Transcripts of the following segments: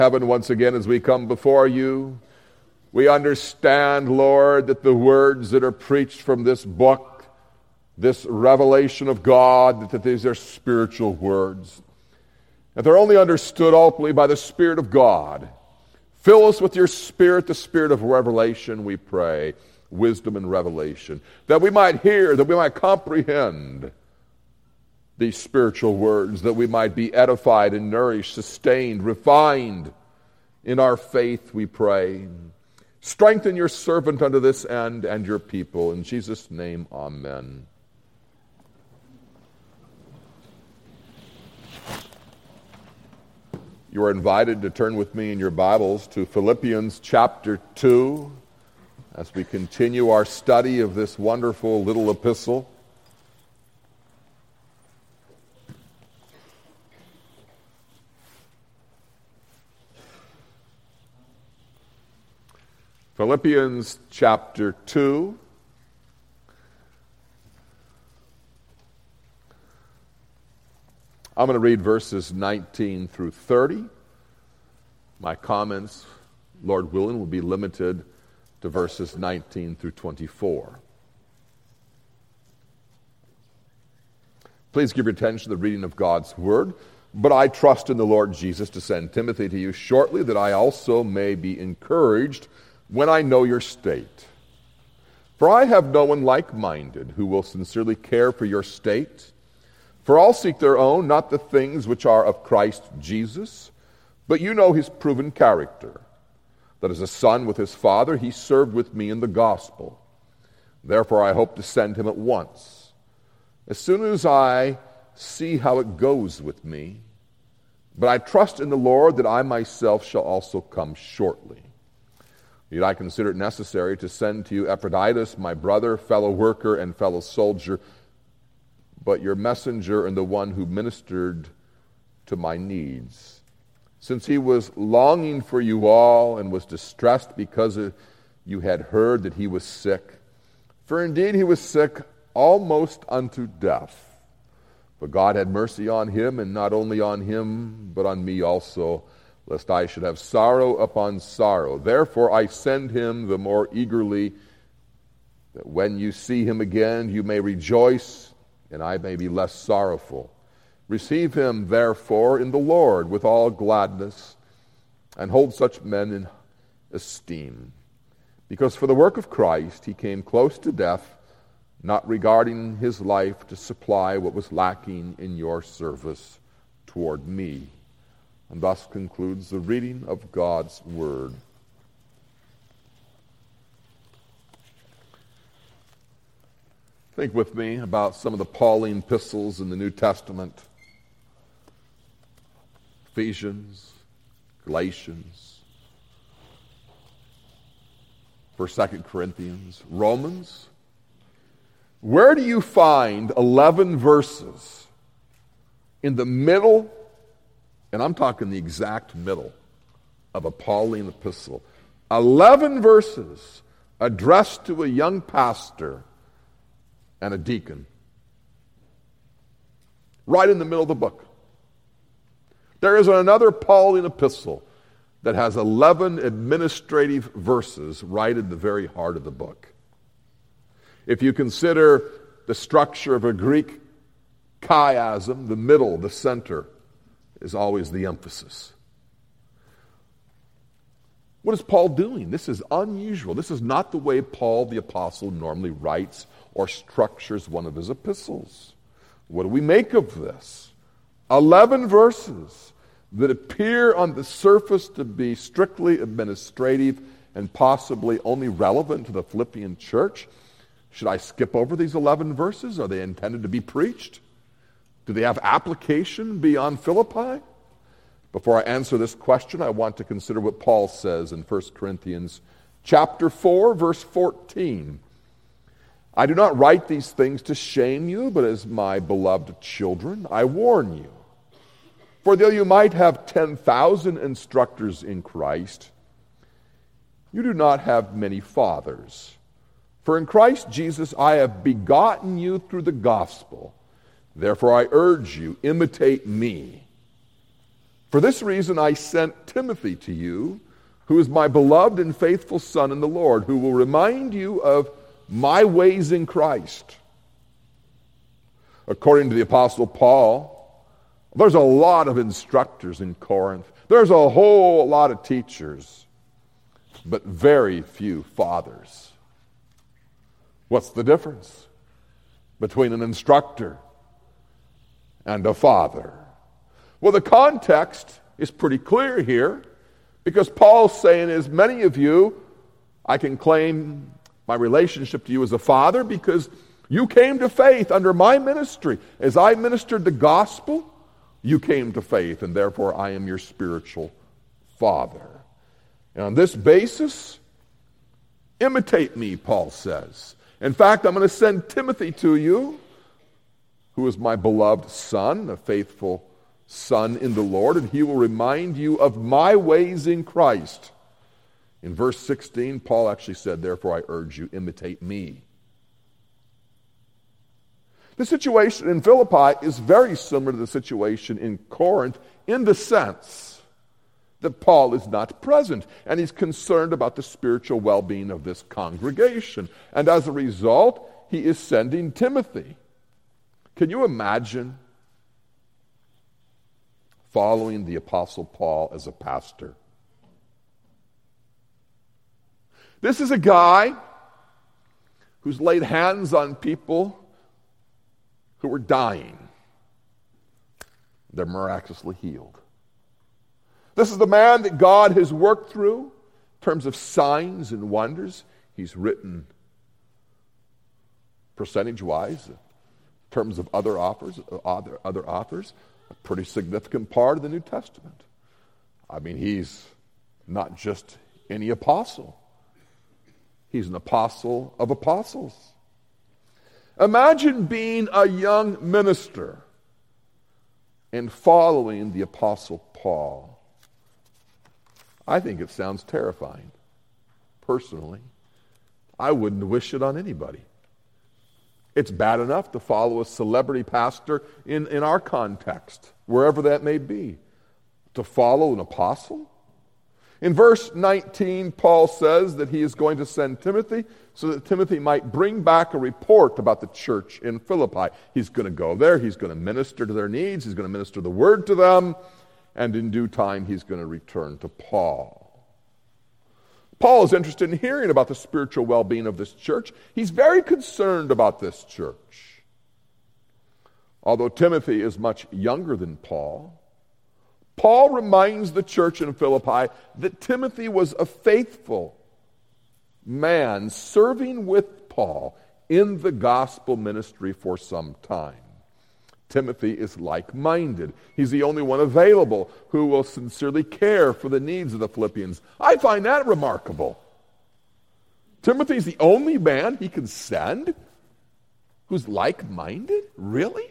Heaven, once again, as we come before you, we understand, Lord, that the words that are preached from this book, this revelation of God, that these are spiritual words. That they're only understood ultimately by the Spirit of God. Fill us with your Spirit, the Spirit of revelation, we pray, wisdom and revelation, that we might hear, that we might comprehend these spiritual words, that we might be edified and nourished, sustained, refined in our faith, we pray. Strengthen your servant unto this end and your people. In Jesus' name, amen. You are invited to turn with me in your Bibles to Philippians chapter 2 as we continue our study of this wonderful little epistle. Philippians chapter 2. I'm going to read verses 19 through 30. My comments, Lord willing, will be limited to verses 19 through 24. Please give your attention to the reading of God's Word. But I trust in the Lord Jesus to send Timothy to you shortly, that I also may be encouraged when I know your state. For I have no one like-minded who will sincerely care for your state. For all seek their own, not the things which are of Christ Jesus. But you know his proven character, that as a son with his father, he served with me in the gospel. Therefore I hope to send him at once, as soon as I see how it goes with me. But I trust in the Lord that I myself shall also come shortly. Yet I consider it necessary to send to you Epaphroditus, my brother, fellow worker, and fellow soldier, but your messenger and the one who ministered to my needs. Since he was longing for you all and was distressed because you had heard that he was sick. For indeed he was sick almost unto death. But God had mercy on him, and not only on him, but on me also, lest I should have sorrow upon sorrow. Therefore I send him the more eagerly, that when you see him again you may rejoice, and I may be less sorrowful. Receive him, therefore, in the Lord with all gladness, and hold such men in esteem. Because for the work of Christ he came close to death, not regarding his life to supply what was lacking in your service toward me. And thus concludes the reading of God's Word. Think with me about some of the Pauline epistles in the New Testament. Ephesians, Galatians, 1st, 2nd Corinthians, Romans. Where do you find 11 verses in the middle, and I'm talking the exact middle, of a Pauline epistle? 11 verses addressed to a young pastor and a deacon. Right in the middle of the book. There is another Pauline epistle that has 11 administrative verses right in the very heart of the book. If you consider the structure of a Greek chiasm, the middle, the center, is always the emphasis. What is Paul doing? This is unusual. This is not the way Paul the Apostle normally writes or structures one of his epistles. What do we make of this? 11 verses that appear on the surface to be strictly administrative and possibly only relevant to the Philippian church. Should I skip over these 11 verses? Are they intended to be preached? Do they have application beyond Philippi? Before I answer this question, I want to consider what Paul says in 1 Corinthians chapter 4, verse 14. I do not write these things to shame you, but as my beloved children, I warn you. For though you might have 10,000 instructors in Christ, you do not have many fathers. For in Christ Jesus I have begotten you through the gospel. Therefore I urge you, imitate me. For this reason I sent Timothy to you, who is my beloved and faithful son in the Lord, who will remind you of my ways in Christ. According to the Apostle Paul, there's a lot of instructors in Corinth. There's a whole lot of teachers, but very few fathers. What's the difference between an instructor and a father? Well, the context is pretty clear here, because Paul's saying, as many of you, I can claim my relationship to you as a father because you came to faith under my ministry. As I ministered the gospel, you came to faith, and therefore I am your spiritual father. And on this basis, imitate me, Paul says. In fact, I'm going to send Timothy to you, who is my beloved son, a faithful son in the Lord, and he will remind you of my ways in Christ. In verse 16, Paul actually said, therefore I urge you, imitate me. The situation in Philippi is very similar to the situation in Corinth in the sense that Paul is not present, and he's concerned about the spiritual well-being of this congregation. And as a result, he is sending Timothy. Can you imagine following the Apostle Paul as a pastor? This is a guy who's laid hands on people who were dying. They're miraculously healed. This is the man that God has worked through in terms of signs and wonders. He's written percentage-wise, in terms of other authors, a pretty significant part of the New Testament. I mean, he's not just any apostle. He's an apostle of apostles. Imagine being a young minister and following the Apostle Paul. I think it sounds terrifying. Personally, I wouldn't wish it on anybody. It's bad enough to follow a celebrity pastor in our context, wherever that may be. To follow an apostle? In verse 19, Paul says that he is going to send Timothy so that Timothy might bring back a report about the church in Philippi. He's going to go there. He's going to minister to their needs. He's going to minister the word to them. And in due time, he's going to return to Paul. Paul is interested in hearing about the spiritual well-being of this church. He's very concerned about this church. Although Timothy is much younger than Paul, Paul reminds the church in Philippi that Timothy was a faithful man serving with Paul in the gospel ministry for some time. Timothy is like-minded. He's the only one available who will sincerely care for the needs of the Philippians. I find that remarkable. Timothy's the only man he can send who's like-minded? Really?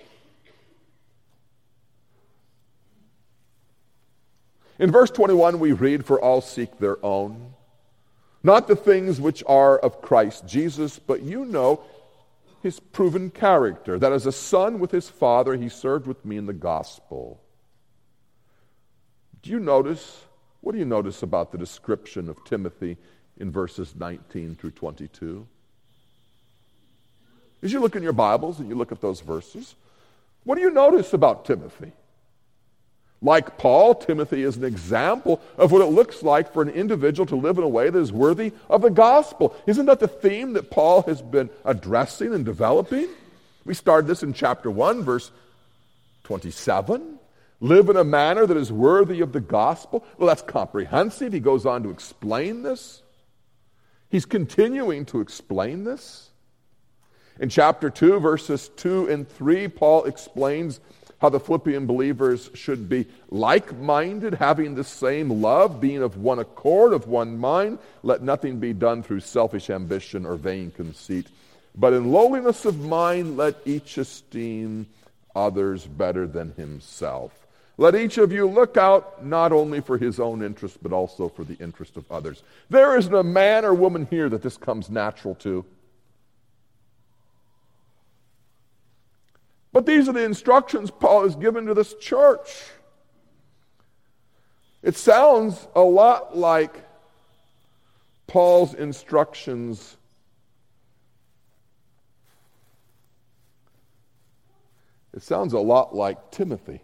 In verse 21, we read, "For all seek their own, not the things which are of Christ Jesus, but you know his proven character, that as a son with his father, he served with me in the gospel." What do you notice about the description of Timothy in verses 19 through 22? As you look in your Bibles and you look at those verses, what do you notice about Timothy? Like Paul, Timothy is an example of what it looks like for an individual to live in a way that is worthy of the gospel. Isn't that the theme that Paul has been addressing and developing? We started this in chapter 1, verse 27. Live in a manner that is worthy of the gospel. Well, that's comprehensive. He goes on to explain this. He's continuing to explain this. In chapter 2, verses 2 and 3, Paul explains how the Philippian believers should be like-minded, having the same love, being of one accord, of one mind. Let nothing be done through selfish ambition or vain conceit, but in lowliness of mind let each esteem others better than himself. Let each of you look out not only for his own interest, but also for the interest of others. There isn't a man or woman here that this comes natural to. But these are the instructions Paul has given to this church. It sounds a lot like Paul's instructions It sounds a lot like Timothy.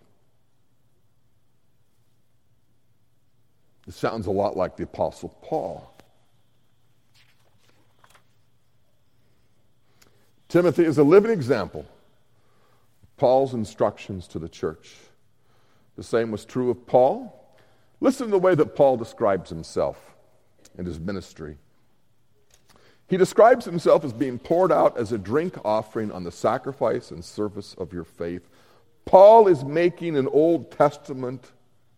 It sounds a lot like the Apostle Paul. Timothy is a living example of Paul's instructions to the church. The same was true of Paul. Listen to the way that Paul describes himself and his ministry. He describes himself as being poured out as a drink offering on the sacrifice and service of your faith. Paul is making an Old Testament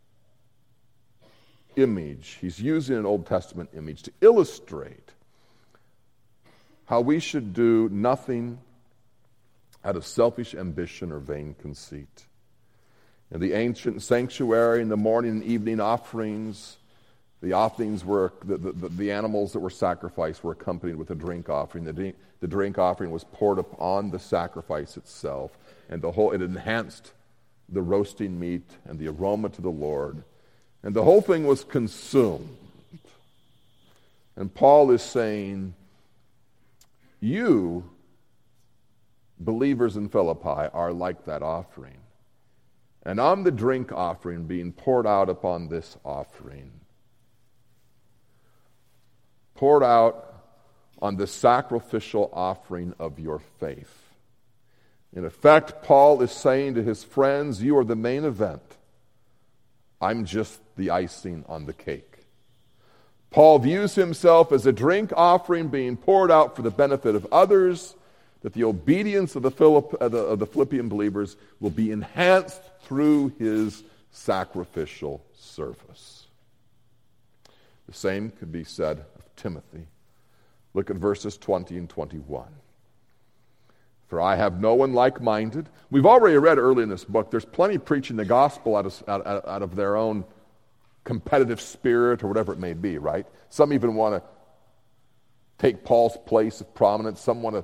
image. He's using an Old Testament image to illustrate how we should do nothing out of selfish ambition or vain conceit. In the ancient sanctuary, in the morning and evening offerings, the offerings were, the animals that were sacrificed were accompanied with a drink offering. The drink offering was poured upon the sacrifice itself, and it enhanced the roasting meat and the aroma to the Lord. And the whole thing was consumed. And Paul is saying, you, believers in Philippi, are like that offering. And I'm the drink offering being poured out upon this offering. Poured out on the sacrificial offering of your faith. In effect, Paul is saying to his friends, you are the main event. I'm just the icing on the cake. Paul views himself as a drink offering being poured out for the benefit of others, that the obedience of the Philippian believers will be enhanced through his sacrificial service. The same could be said of Timothy. Look at verses 20 and 21. For I have no one like-minded. We've already read early in this book, there's plenty preaching the gospel out of their own competitive spirit or whatever it may be, right? Some even want to take Paul's place of prominence. Some want to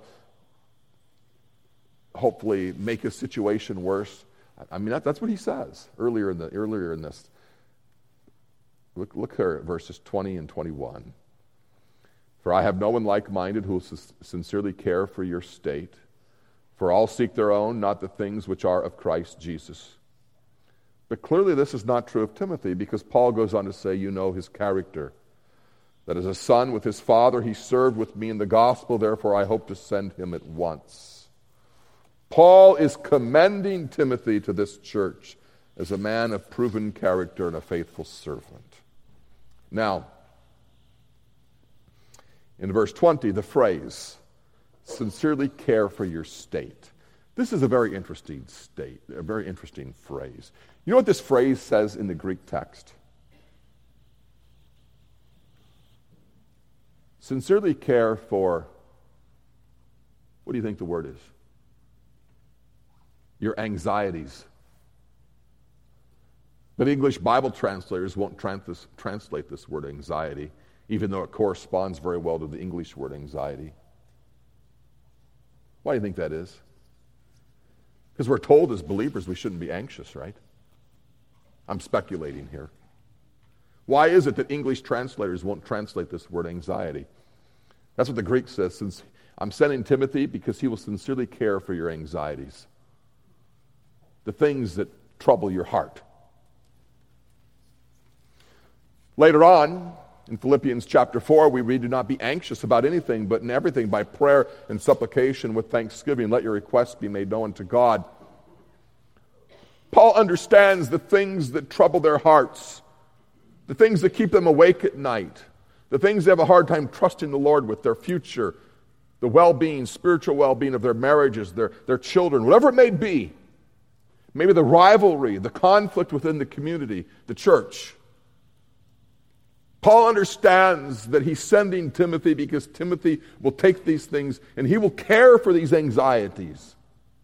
hopefully make his situation worse. I mean, that's what he says earlier in this. Look here at verses 20 and 21. For I have no one like-minded who will sincerely care for your state. For all seek their own, not the things which are of Christ Jesus. But clearly this is not true of Timothy, because Paul goes on to say, you know his character. That as a son with his father, he served with me in the gospel, therefore I hope to send him at once. Paul is commending Timothy to this church as a man of proven character and a faithful servant. Now, in verse 20, the phrase, sincerely care for your state. This is a very interesting phrase. You know what this phrase says in the Greek text? Sincerely care for, what do you think the word is? Your anxieties. But English Bible translators won't translate this word anxiety, even though it corresponds very well to the English word anxiety. Why do you think that is? Because we're told as believers we shouldn't be anxious, right? I'm speculating here. Why is it that English translators won't translate this word anxiety? That's what the Greek says. Since I'm sending Timothy because he will sincerely care for your anxieties. The things that trouble your heart. Later on, in Philippians chapter 4, we read, do not be anxious about anything, but in everything by prayer and supplication with thanksgiving, let your requests be made known to God. Paul understands the things that trouble their hearts, the things that keep them awake at night, the things they have a hard time trusting the Lord with, their future, the well-being, spiritual well-being of their marriages, their children, whatever it may be. Maybe the rivalry, the conflict within the community, the church. Paul understands that he's sending Timothy because Timothy will take these things and he will care for these anxieties.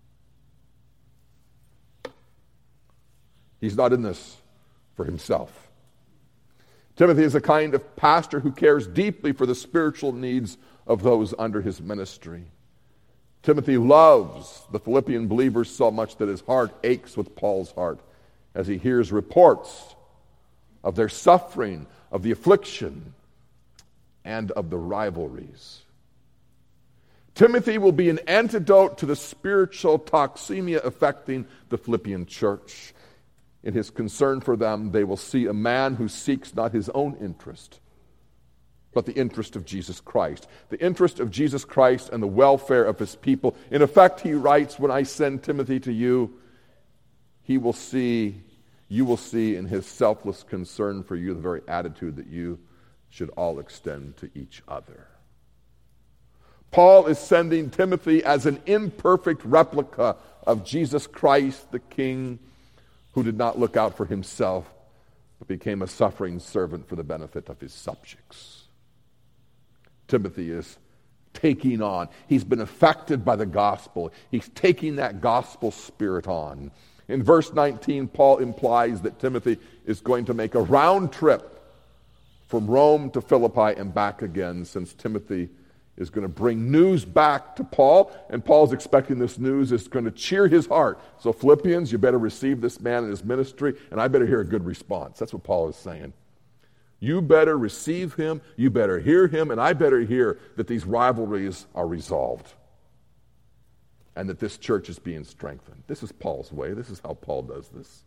He's not in this for himself. Timothy is a kind of pastor who cares deeply for the spiritual needs of those under his ministry. Timothy loves the Philippian believers so much that his heart aches with Paul's heart as he hears reports of their suffering, of the affliction, and of the rivalries. Timothy will be an antidote to the spiritual toxemia affecting the Philippian church. In his concern for them, they will see a man who seeks not his own interest, but the interest of Jesus Christ. The interest of Jesus Christ and the welfare of his people. In effect, he writes, when I send Timothy to you, you will see in his selfless concern for you the very attitude that you should all extend to each other. Paul is sending Timothy as an imperfect replica of Jesus Christ, the King, who did not look out for himself, but became a suffering servant for the benefit of his subjects. Timothy is taking on. He's been affected by the gospel. He's taking that gospel spirit on. In verse 19, Paul implies that Timothy is going to make a round trip from Rome to Philippi and back again, since Timothy is going to bring news back to Paul, and Paul's expecting this news is going to cheer his heart. So Philippians, you better receive this man in his ministry, and I better hear a good response. That's what Paul is saying. You better receive him, you better hear him, and I better hear that these rivalries are resolved and that this church is being strengthened. This is Paul's way. This is how Paul does this.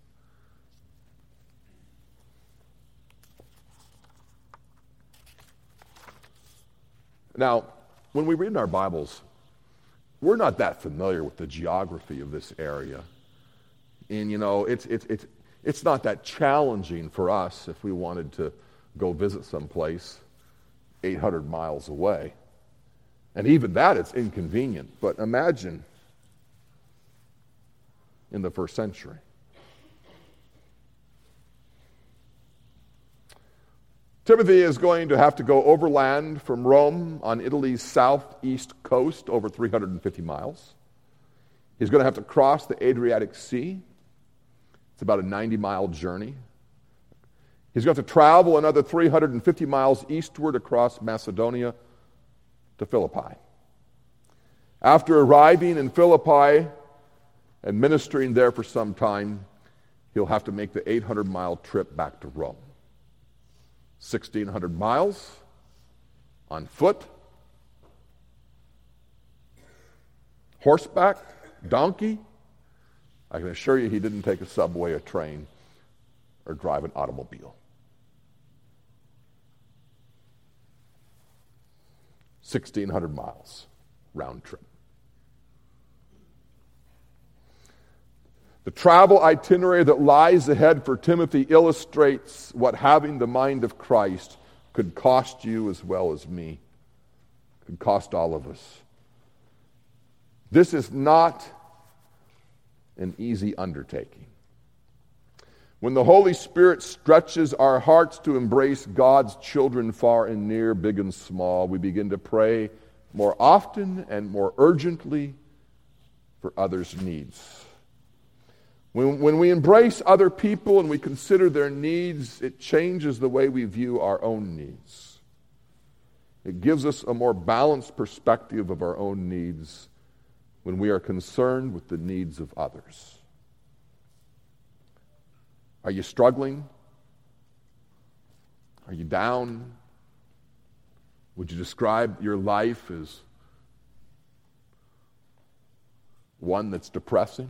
Now, when we read in our Bibles, we're not that familiar with the geography of this area. And, it's not that challenging for us if we wanted to go visit someplace 800 miles away. And even that, it's inconvenient. But imagine in the first century. Timothy is going to have to go overland from Rome on Italy's southeast coast, over 350 miles. He's going to have to cross the Adriatic Sea. It's about a 90-mile journey. He's going to have to travel another 350 miles eastward across Macedonia to Philippi. After arriving in Philippi and ministering there for some time, he'll have to make the 800-mile trip back to Rome. 1,600 miles on foot, horseback, donkey. I can assure you he didn't take a subway, a train, or drive an automobile. 1,600 miles round trip. The travel itinerary that lies ahead for Timothy illustrates what having the mind of Christ could cost you as well as me, could cost all of us. This is not an easy undertaking. When the Holy Spirit stretches our hearts to embrace God's children far and near, big and small, we begin to pray more often and more urgently for others' needs. When we embrace other people and we consider their needs, it changes the way we view our own needs. It gives us a more balanced perspective of our own needs when we are concerned with the needs of others. Are you struggling? Are you down? Would you describe your life as one that's depressing?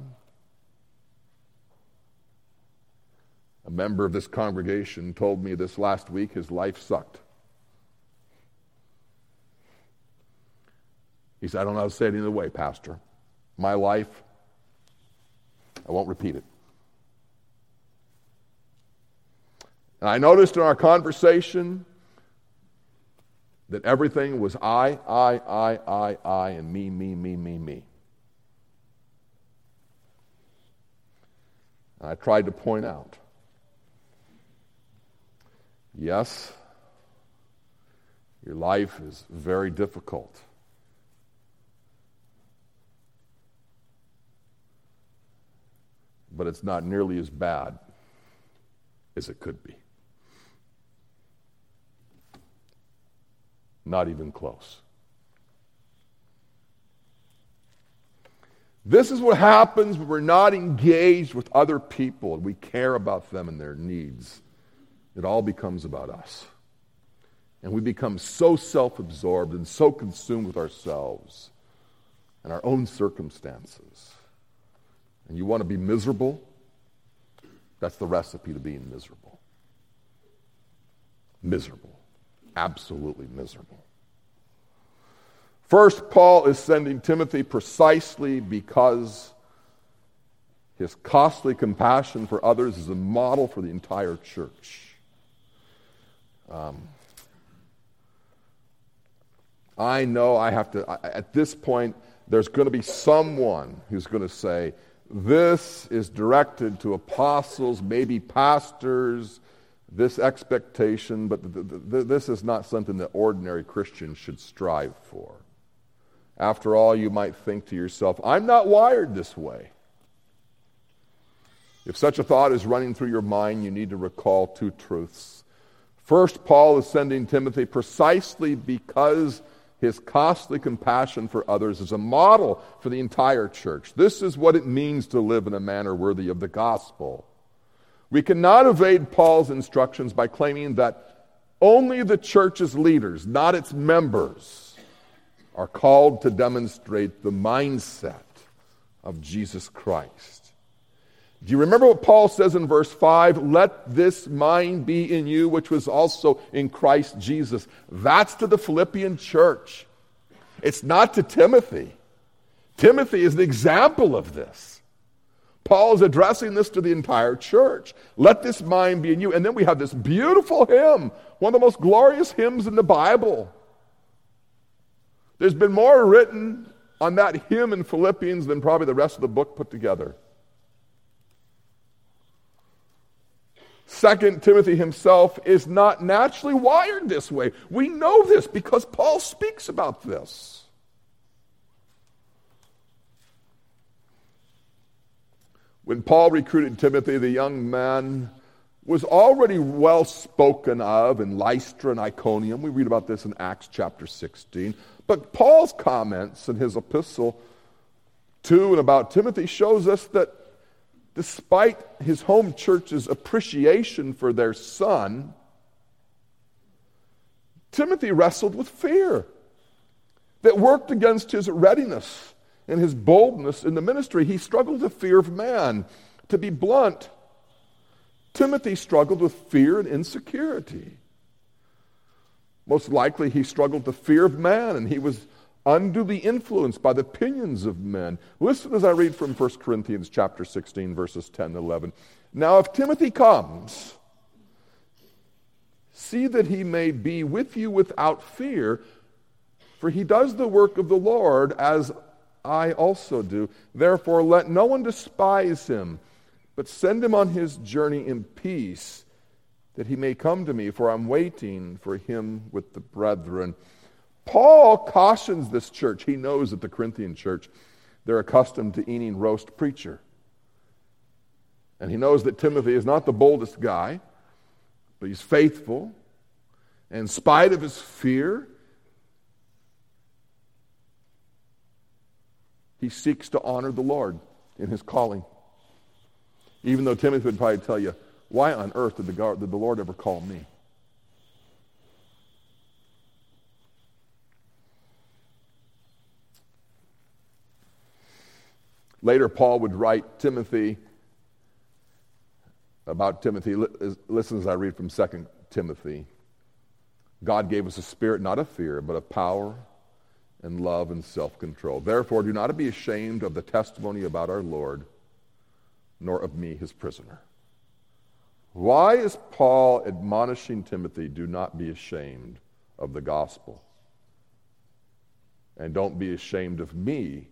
A member of this congregation told me this last week his life sucked. He said, I don't know how to say it any other way, Pastor. My life, I won't repeat it. And I noticed in our conversation that everything was I, and me. And I tried to point out, yes, your life is very difficult. But it's not nearly as bad as it could be. Not even close. This is what happens when we're not engaged with other people and we care about them and their needs. it all becomes about us. And we become so self-absorbed and so consumed with ourselves and our own circumstances. And you want to be miserable? That's the recipe to being miserable. Miserable. Absolutely miserable. First, Paul is sending Timothy precisely because his costly compassion for others is a model for the entire church. I know I have to, at this point, there's going to be someone who's going to say, this is directed to apostles, maybe pastors, this expectation, but this is not something that ordinary Christians should strive for. After all, you might think to yourself, I'm not wired this way. If such a thought is running through your mind, you need to recall two truths. First, Paul is sending Timothy precisely because his costly compassion for others is a model for the entire church. This is what it means to live in a manner worthy of the gospel. We cannot evade Paul's instructions by claiming that only the church's leaders, not its members, are called to demonstrate the mindset of Jesus Christ. Do you remember what Paul says in verse 5? Let this mind be in you, which was also in Christ Jesus. That's to the Philippian church. It's not to Timothy. Timothy is the example of this. Paul is addressing this to the entire church. Let this mind be in you. And then we have this beautiful hymn, one of the most glorious hymns in the Bible. There's been more written on that hymn in Philippians than probably the rest of the book put together. 2 Timothy himself is not naturally wired this way. We know this because Paul speaks about this. When Paul recruited Timothy, the young man was already well spoken of in Lystra and Iconium. We read about this in Acts chapter 16. But Paul's comments in his epistle to and about Timothy shows us that despite his home church's appreciation for their son, Timothy wrestled with fear that worked against his readiness and his boldness in the ministry. He struggled with fear of man. To be blunt, Timothy struggled with fear and insecurity. Most likely he struggled with fear of man, and he was unduly influenced by the opinions of men. Listen as I read from 1 Corinthians chapter 16, verses 10 and 11. Now if Timothy comes, see that he may be with you without fear, for he does the work of the Lord as I also do. Therefore let no one despise him, but send him on his journey in peace, that he may come to me, for I'm waiting for him with the brethren. Paul cautions this church. He knows that the Corinthian church, they're accustomed to eating roast preacher. And he knows that Timothy is not the boldest guy, but he's faithful. And in spite of his fear, he seeks to honor the Lord in his calling. Even though Timothy would probably tell you, why on earth did the Lord ever call me? Later, Paul would write Timothy, about Timothy. Listen as I read from 2 Timothy. God gave us a spirit not of fear, but of power and love and self-control. Therefore, do not be ashamed of the testimony about our Lord, nor of me, his prisoner. Why is Paul admonishing Timothy, do not be ashamed of the gospel? And don't be ashamed of me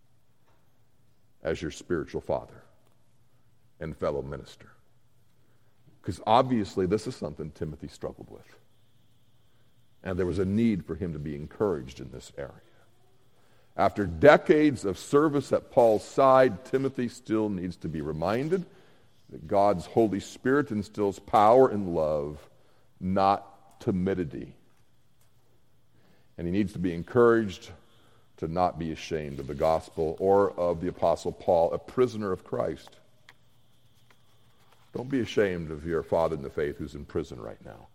as your spiritual father and fellow minister. Because obviously this is something Timothy struggled with. And there was a need for him to be encouraged in this area. After decades of service at Paul's side, Timothy still needs to be reminded that God's Holy Spirit instills power and love, not timidity. And he needs to be encouraged to not be ashamed of the gospel or of the Apostle Paul, a prisoner of Christ. Don't be ashamed of your father in the faith who's in prison right now.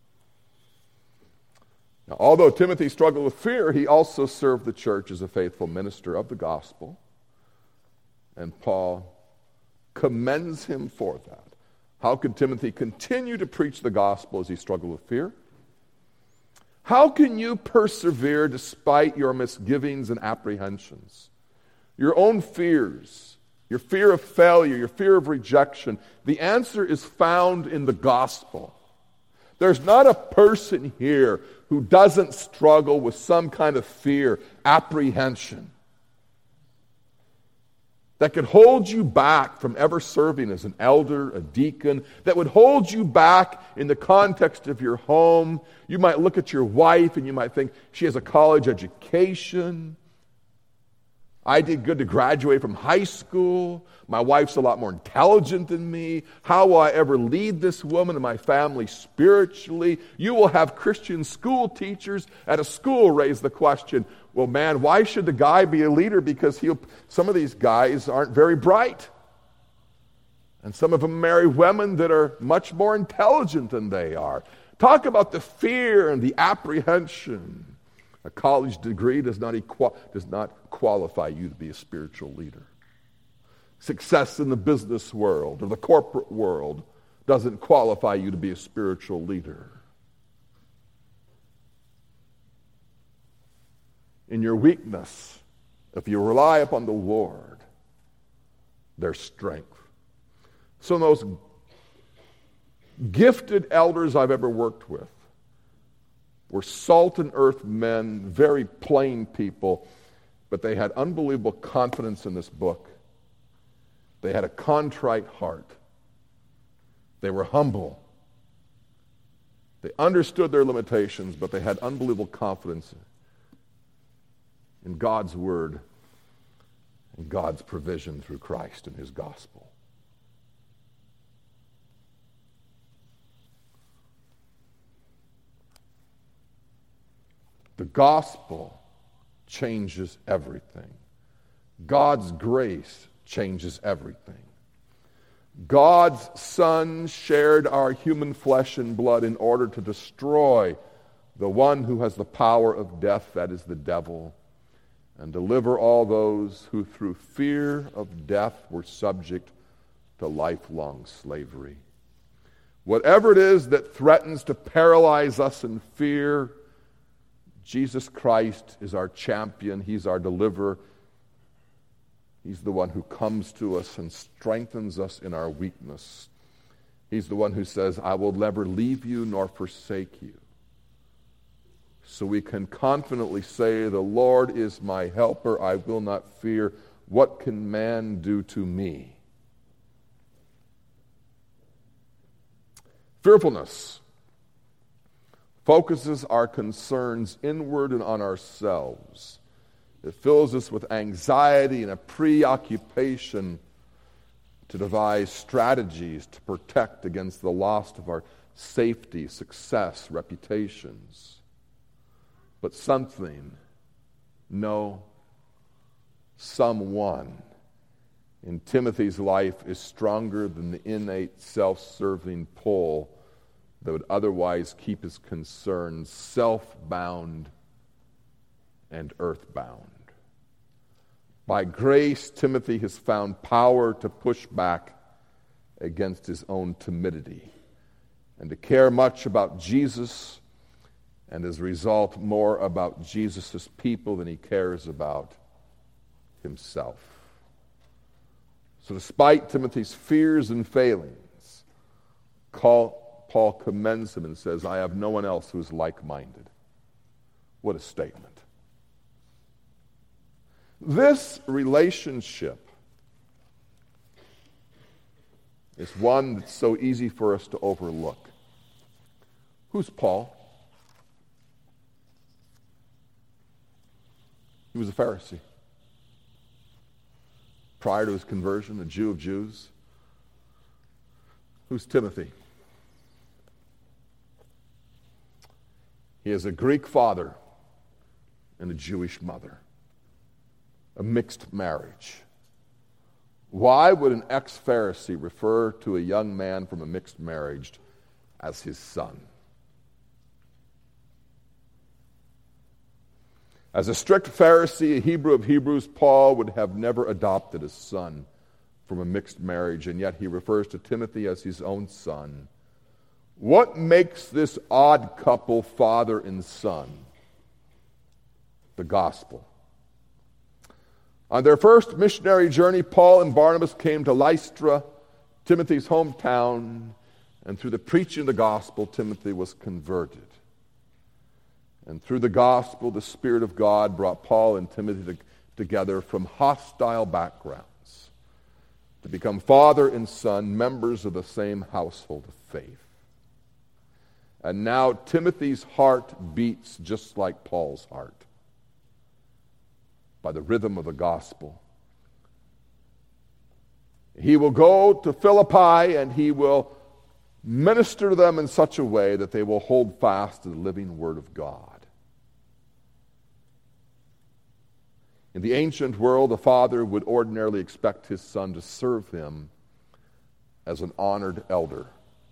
Now, although Timothy struggled with fear, he also served the church as a faithful minister of the gospel. And Paul commends him for that. How could Timothy continue to preach the gospel as he struggled with fear? How can you persevere despite your misgivings and apprehensions? Your own fears, your fear of failure, your fear of rejection. The answer is found in the gospel. There's not a person here who doesn't struggle with some kind of fear, apprehension, that could hold you back from ever serving as an elder, a deacon, that would hold you back in the context of your home. You might look at your wife and you might think she has a college education. I did good to graduate from high school. My wife's a lot more intelligent than me. How will I ever lead this woman and my family spiritually? You will have Christian school teachers at a school raise the question, well, man, why should the guy be a leader? Because some of these guys aren't very bright. And some of them marry women that are much more intelligent than they are. Talk about the fear and the apprehension. A college degree does not qualify you to be a spiritual leader. Success in the business world or the corporate world doesn't qualify you to be a spiritual leader. In your weakness, if you rely upon the Lord, there's strength. Some of the most gifted elders I've ever worked with were salt and earth men, very plain people, but they had unbelievable confidence in this book. They had a contrite heart. They were humble. They understood their limitations, but they had unbelievable confidence in God's word and God's provision through Christ and his gospel. The gospel changes everything. God's grace changes everything. God's Son shared our human flesh and blood in order to destroy the one who has the power of death, that is the devil, and deliver all those who through fear of death were subject to lifelong slavery. Whatever it is that threatens to paralyze us in fear, Jesus Christ is our champion. He's our deliverer. He's the one who comes to us and strengthens us in our weakness. He's the one who says, I will never leave you nor forsake you. So we can confidently say, the Lord is my helper. I will not fear. What can man do to me? Fearfulness focuses our concerns inward and on ourselves. It fills us with anxiety and a preoccupation to devise strategies to protect against the loss of our safety, success, reputations. But someone in Timothy's life is stronger than the innate self-serving pull that would otherwise keep his concerns self-bound and earthbound. By grace, Timothy has found power to push back against his own timidity and to care much about Jesus, and as a result, more about Jesus' people than he cares about himself. So despite Timothy's fears and failings, Paul commends him and says, I have no one else who is like-minded. What a statement. This relationship is one that's so easy for us to overlook. Who's Paul? He was a Pharisee. Prior to his conversion, a Jew of Jews. Who's Timothy? He has a Greek father and a Jewish mother. A mixed marriage. Why would an ex-Pharisee refer to a young man from a mixed marriage as his son? As a strict Pharisee, a Hebrew of Hebrews, Paul would have never adopted a son from a mixed marriage, and yet he refers to Timothy as his own son. What makes this odd couple father and son? The gospel. On their first missionary journey, Paul and Barnabas came to Lystra, Timothy's hometown, and through the preaching of the gospel, Timothy was converted. And through the gospel, the Spirit of God brought Paul and Timothy together from hostile backgrounds to become father and son, members of the same household of faith. And now Timothy's heart beats just like Paul's heart, by the rhythm of the gospel. He will go to Philippi and he will minister to them in such a way that they will hold fast to the living Word of God. In the ancient world, a father would ordinarily expect his son to serve him as an honored elder.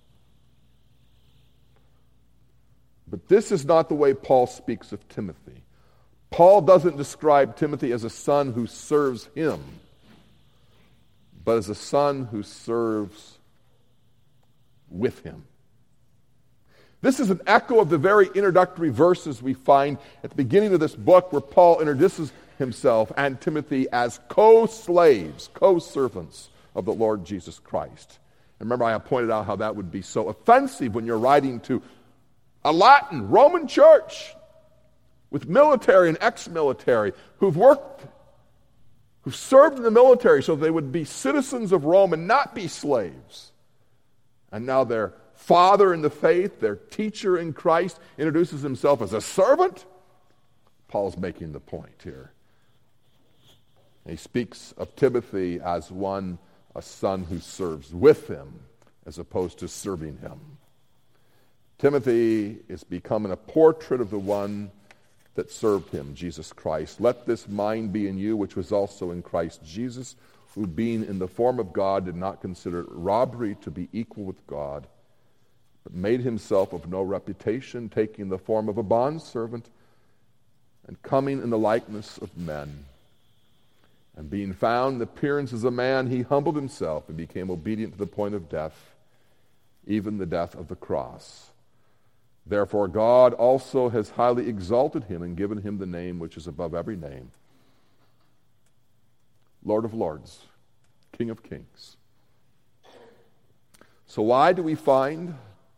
But this is not the way Paul speaks of Timothy. Paul doesn't describe Timothy as a son who serves him, but as a son who serves with him. This is an echo of the very introductory verses we find at the beginning of this book, where Paul introduces himself and Timothy as co-slaves, co-servants of the Lord Jesus Christ. And remember, I have pointed out how that would be so offensive when you're writing to a Latin, Roman church with military and ex-military who've served in the military so they would be citizens of Rome and not be slaves. And now their father in the faith, their teacher in Christ, introduces himself as a servant. Paul's making the point here. He speaks of Timothy as a son who serves with him as opposed to serving him. Timothy is becoming a portrait of the one that served him, Jesus Christ. Let this mind be in you, which was also in Christ Jesus, who being in the form of God did not consider it robbery to be equal with God, but made himself of no reputation, taking the form of a bondservant and coming in the likeness of men. And being found in appearance as a man, he humbled himself and became obedient to the point of death, even the death of the cross. Therefore God also has highly exalted him and given him the name which is above every name, Lord of lords, King of kings. So why do we find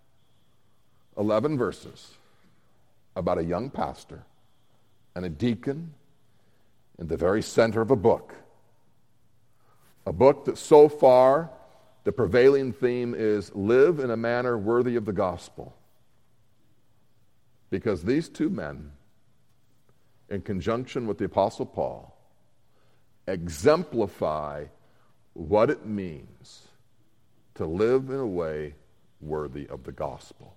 11 verses about a young pastor and a deacon in the very center of a book? A book that so far the prevailing theme is live in a manner worthy of the gospel. Because these two men, in conjunction with the Apostle Paul, exemplify what it means to live in a way worthy of the gospel.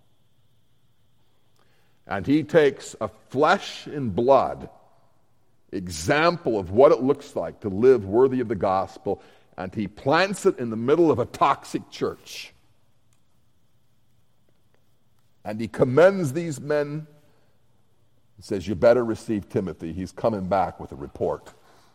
And he takes a flesh and blood example of what it looks like to live worthy of the gospel, and he plants it in the middle of a toxic church. And he commends these men and says, you better receive Timothy. He's coming back with a report.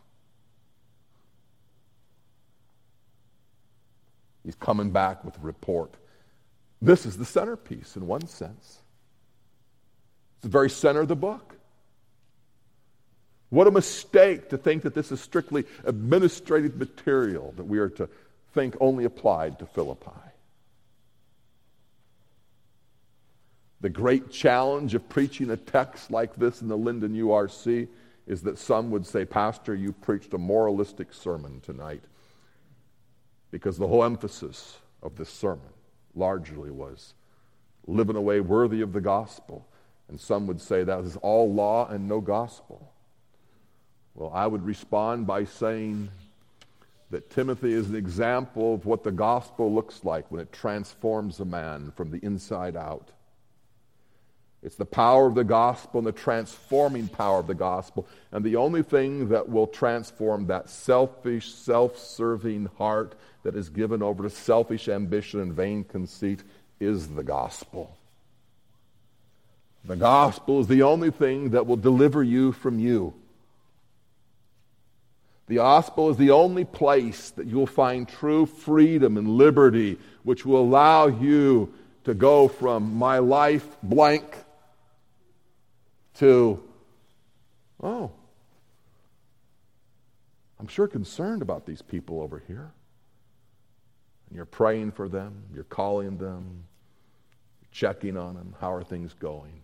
He's coming back with a report. This is the centerpiece in one sense. It's the very center of the book. What a mistake to think that this is strictly administrative material that we are to think only applied to Philippi. The great challenge of preaching a text like this in the Linden URC is that some would say, Pastor, you preached a moralistic sermon tonight. Because the whole emphasis of this sermon largely was live in a way worthy of the gospel. And some would say that is all law and no gospel. Well, I would respond by saying that Timothy is an example of what the gospel looks like when it transforms a man from the inside out. It's the power of the gospel and the transforming power of the gospel. And the only thing that will transform that selfish, self-serving heart that is given over to selfish ambition and vain conceit is the gospel. The gospel is the only thing that will deliver you from you. The gospel is the only place that you'll find true freedom and liberty, which will allow you to go from my life blank to, I'm sure concerned about these people over here. And you're praying for them, you're calling them, checking on them. How are things going?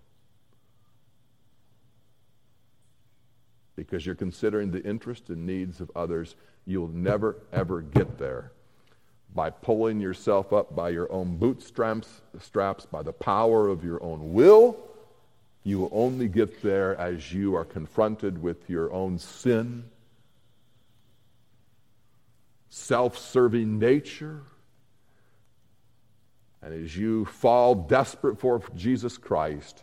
Because you're considering the interests and needs of others. You'll never, ever get there by pulling yourself up by your own bootstraps, by the power of your own will. You will only get there as you are confronted with your own sin, self-serving nature, and as you fall desperate for Jesus Christ,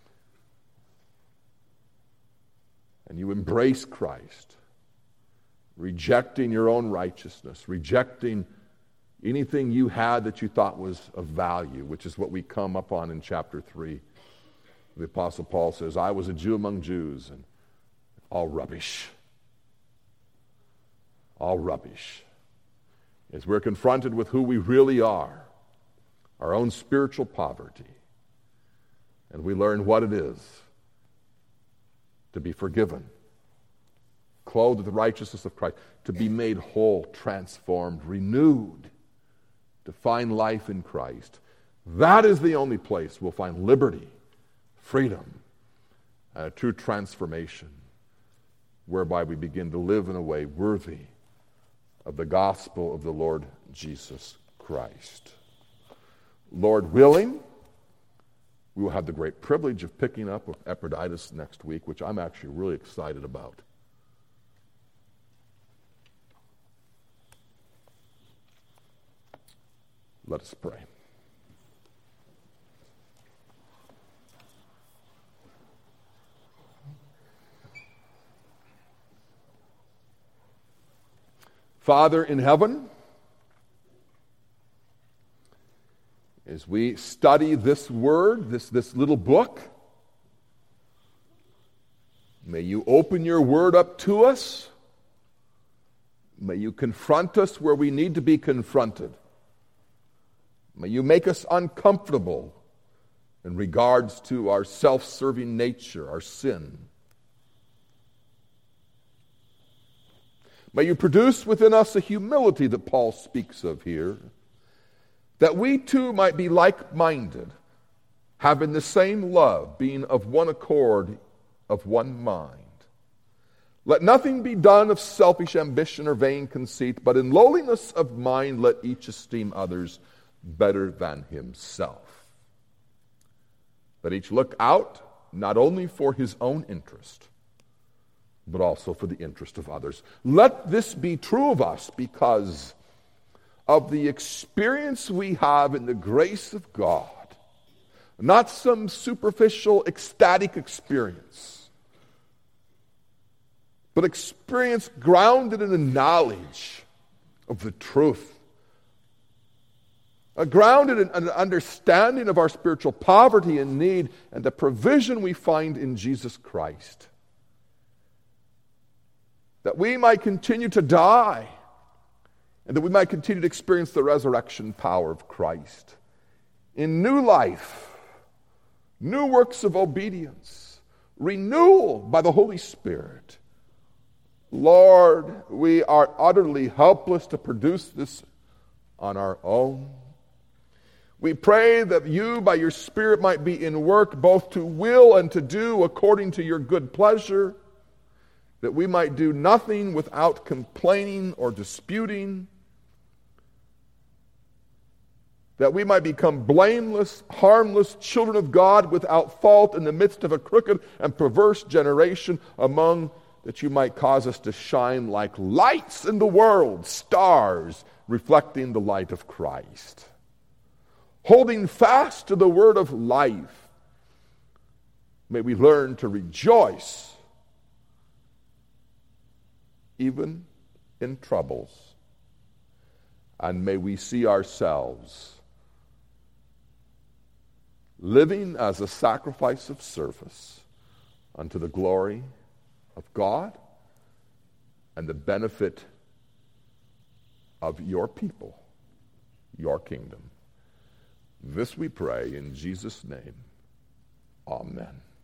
and you embrace Christ, rejecting your own righteousness, rejecting anything you had that you thought was of value, which is what we come up on in chapter 3. The Apostle Paul says, I was a Jew among Jews, and all rubbish. All rubbish. As we're confronted with who we really are, our own spiritual poverty, and we learn what it is to be forgiven, clothed with the righteousness of Christ, to be made whole, transformed, renewed, to find life in Christ. That is the only place we'll find liberty, freedom, and a true transformation, whereby we begin to live in a way worthy of the gospel of the Lord Jesus Christ. Lord willing, we will have the great privilege of picking up with Epaphroditus next week, which I'm actually really excited about. Let us pray. Father in heaven, as we study this word, this little book, may you open your word up to us. May you confront us where we need to be confronted. May you make us uncomfortable in regards to our self-serving nature, our sin. May you produce within us a humility that Paul speaks of here, that we too might be like-minded, having the same love, being of one accord, of one mind. Let nothing be done of selfish ambition or vain conceit, but in lowliness of mind let each esteem others better than himself. Let each look out not only for his own interest, but also for the interest of others. Let this be true of us because of the experience we have in the grace of God, not some superficial, ecstatic experience, but experience grounded in the knowledge of the truth, grounded in an understanding of our spiritual poverty and need and the provision we find in Jesus Christ, that we might continue to die and that we might continue to experience the resurrection power of Christ in new life, new works of obedience, renewal by the Holy Spirit. Lord, we are utterly helpless to produce this on our own. We pray that you, by your Spirit, might be in work both to will and to do according to your good pleasure, that we might do nothing without complaining or disputing, that we might become blameless, harmless children of God without fault in the midst of a crooked and perverse generation, among that you might cause us to shine like lights in the world, stars reflecting the light of Christ, holding fast to the word of life, May we learn to rejoice even in troubles. And may we see ourselves living as a sacrifice of service unto the glory of God and the benefit of your people, your kingdom. This we pray in Jesus' name. Amen.